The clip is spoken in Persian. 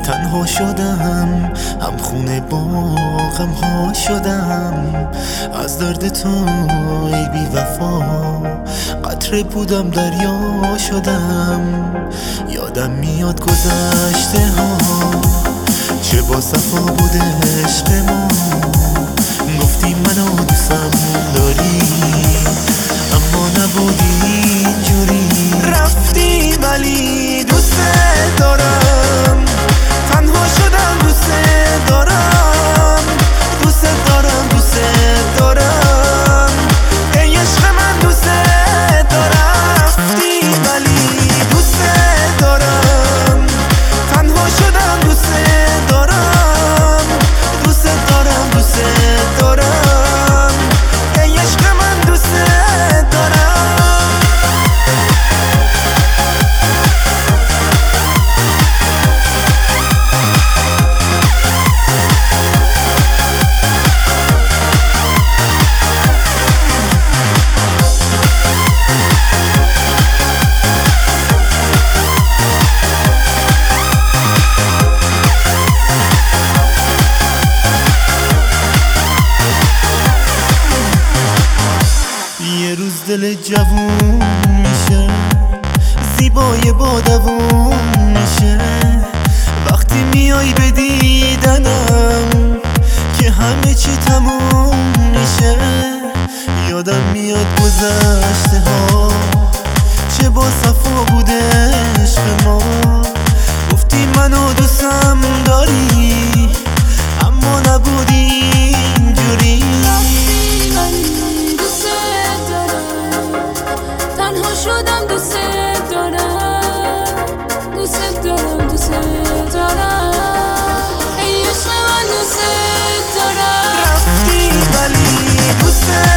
تنها شدم، هم خونه با غم ها شدم. از درد تو ای بی وفا قطره بودم دریا شدم. یادم میاد گذشته ها چه با صفا بوده عشق ما. گفتی منو دوستم داری اما نبودی اینجوری. رفتی ولی دوست دارم، تنها شدم دوست دارم، دوست دارم، دوست دارم، ای عشق من دوست دارم. رفتی ولی دوست دارم، تنها شدم دوست دارم، دوست دارم، دوست دارم، ای عشق من دوست دارم. یه روز دل جوون میشه، زیبای با دوون میشه، وقتی میای به دیدنم که همه چی تموم میشه. یادم میاد گذشته ها چه با صفا بوده عشق ما. گفتی منو دوستم داری اما نبودی اینجوری. شدم دوست دارم، دوست دارم، دوست دارم، ای عشق من دوست دارم. رفتی ولی دوست